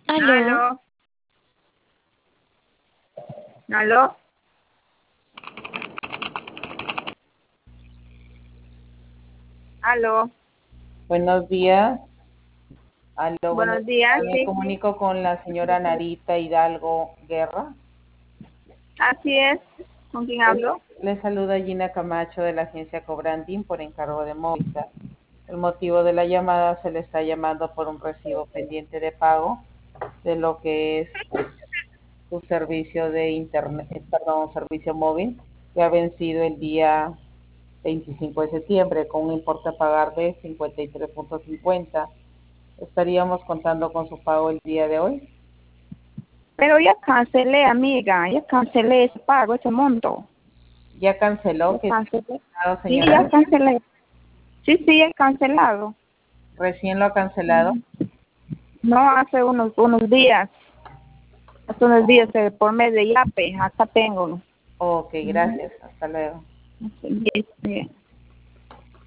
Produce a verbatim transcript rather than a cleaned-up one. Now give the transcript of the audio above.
Aló. Aló. Aló. Aló. Buenos días. Aló, buenos Buenos días, días. Me sí. comunico con la señora Narita Hidalgo Guerra. Así es. ¿Con quién Le, hablo? le saluda Gina Camacho de la agencia Cobrantín por encargo de Movistar. El motivo de la llamada, se le está llamando por un recibo pendiente de pago de lo que es su servicio de internet, eh, perdón, servicio móvil, que ha vencido el día veinticinco de septiembre con un importe a pagar de cincuenta y tres punto cincuenta. Estaríamos contando con su pago el día de hoy. Pero ya cancelé, amiga. Ya cancelé ese pago, ese monto. ¿Ya canceló? Ya ¿Qué cancelé. cancelado, Sí, ya señora? cancelé. Sí, sí, he cancelado. ¿Recién lo ha cancelado? Mm. No, hace unos unos días. Hace unos días eh, por medio de Yape. Acá tengo. Ok, Mm. gracias. Hasta luego. Sí, este,